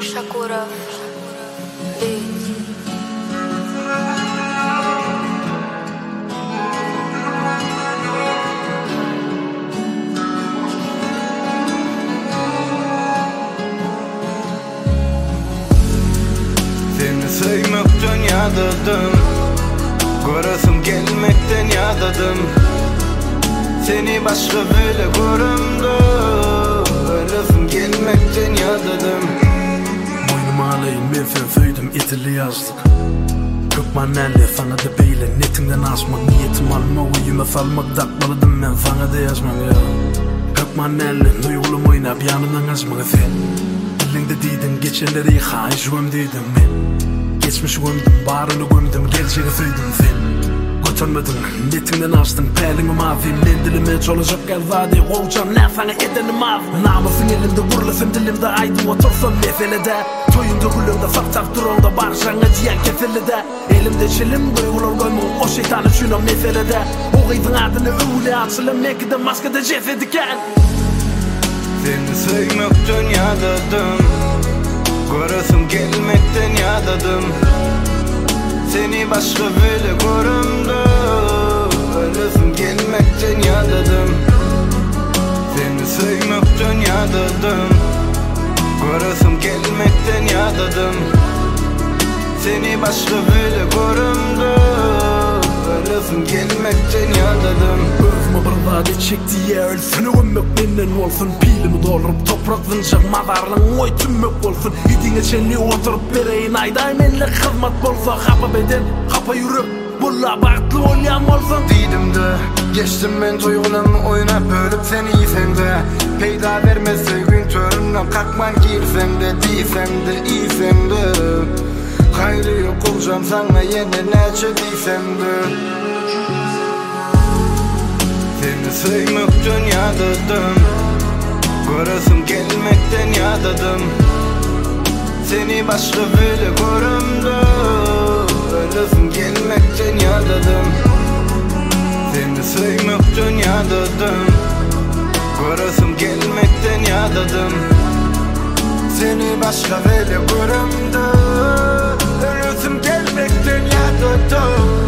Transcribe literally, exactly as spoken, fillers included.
Shakura Beats. Seni sevmekten yadadım, görasım gelmekten yadadım. Seni başka böyle görümdü, ölesim gelmekten yadadım. Boynuma alayım men fen föydüm etili yazdık. Kökman elle fana da beyle netinden asmak. Niyetim alma uyuma falmak dakmaladım men fana da yazmak ya. Kökman elle duyulum oynap yanından azmak efe. Dilinde deydin geçenleri hayşuam dedim men. Geçmiş gömdüm barını gömdüm gerçeği föydüm fen. Götürmedin netinden astın pelini mavi. Mendilime çolacak gel vadi olcan ne fana edeni mavi. Namusun elimde vurlasın dilimde aydı otursam meselede. Toyunda gülümde faktak durumda barışana diyen kefelede. Elimde çelim duygular koymun o şeytanı şunam meselede. O gıydın adını öyle açılım nekide maskede cesediken. Seni sevmekten yadadım, görasım gelmekten yadadım. Seni başka böyle görümdü, ölesim gelmekten yadadım. Seni sevmekten yadadım, görasım gelmekten yadadım. Seni başka böyle görümdü, ölesim gelmekten yadadım. Özüme bir vade çekti ya ölsün. Ömmek menden olsun, pilimi doldurup topraktan çıkma varlığın oy tümmek olsun. İdine çenli oturup bereyin ayday menle hizmet bolsa. Hapa beden, hapa yürüp bulla bağıtlı olyam olsun. Dedim de geçtim ben duygularımı oynap bölüp sen iyisen de. Peyda vermez sevgin töründen kalkman girsen de. Diysem de iyisen de. Hayrı yok olacağım sana yine neçe diysem de. Seni sevmekten yadadım, görasım gelmekten yadadım. Seni başka böyle görümdü, ölesim gelmekten yadadım. Seni sevmekten yadadım, görasım gelmekten yadadım. Seni başka böyle görümdü, ölesim gelmekten yadadım.